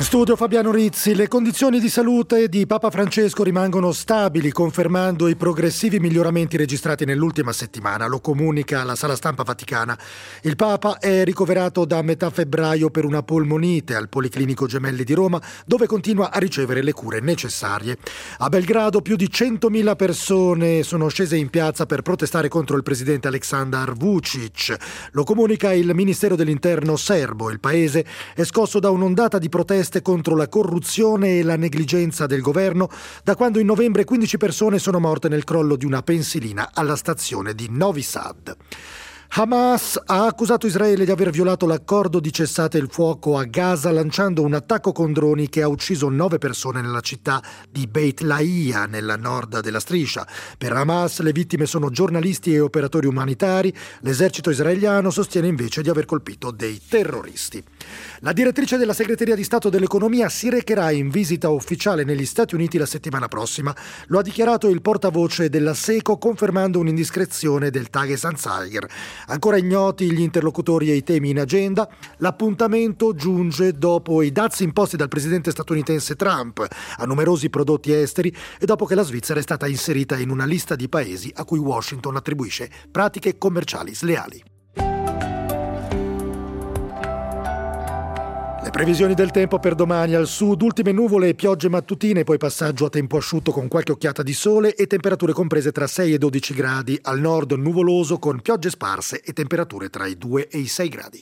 In studio Fabiano Rizzi. Le condizioni di salute di Papa Francesco rimangono stabili, confermando i progressivi miglioramenti registrati nell'ultima settimana. Lo comunica la Sala Stampa Vaticana. Il Papa è ricoverato da metà febbraio per una polmonite al Policlinico Gemelli di Roma, dove continua a ricevere le cure necessarie. A Belgrado più di 100.000 persone sono scese in piazza per protestare contro il presidente Aleksandar Vučić. Lo comunica il Ministero dell'Interno serbo. Il paese è scosso da un'ondata di proteste contro la corruzione e la negligenza del governo, da quando in novembre 15 persone sono morte nel crollo di una pensilina alla stazione di Novi Sad. Hamas ha accusato Israele di aver violato l'accordo di cessate il fuoco a Gaza, lanciando un attacco con droni che ha ucciso 9 persone nella città di Beit Lahiya, nella nord della striscia. Per Hamas le vittime sono giornalisti e operatori umanitari. L'esercito israeliano sostiene invece di aver colpito dei terroristi. La direttrice della Segreteria di Stato dell'Economia si recherà in visita ufficiale negli Stati Uniti la settimana prossima. Lo ha dichiarato il portavoce della SECO, confermando un'indiscrezione del Tages-Anzeiger. Ancora ignoti gli interlocutori e i temi in agenda. L'appuntamento giunge dopo i dazi imposti dal presidente statunitense Trump a numerosi prodotti esteri e dopo che la Svizzera è stata inserita in una lista di paesi a cui Washington attribuisce pratiche commerciali sleali. Le previsioni del tempo per domani: al sud ultime nuvole e piogge mattutine, poi passaggio a tempo asciutto con qualche occhiata di sole e temperature comprese tra 6 e 12 gradi. Al nord nuvoloso con piogge sparse e temperature tra i 2 e i 6 gradi.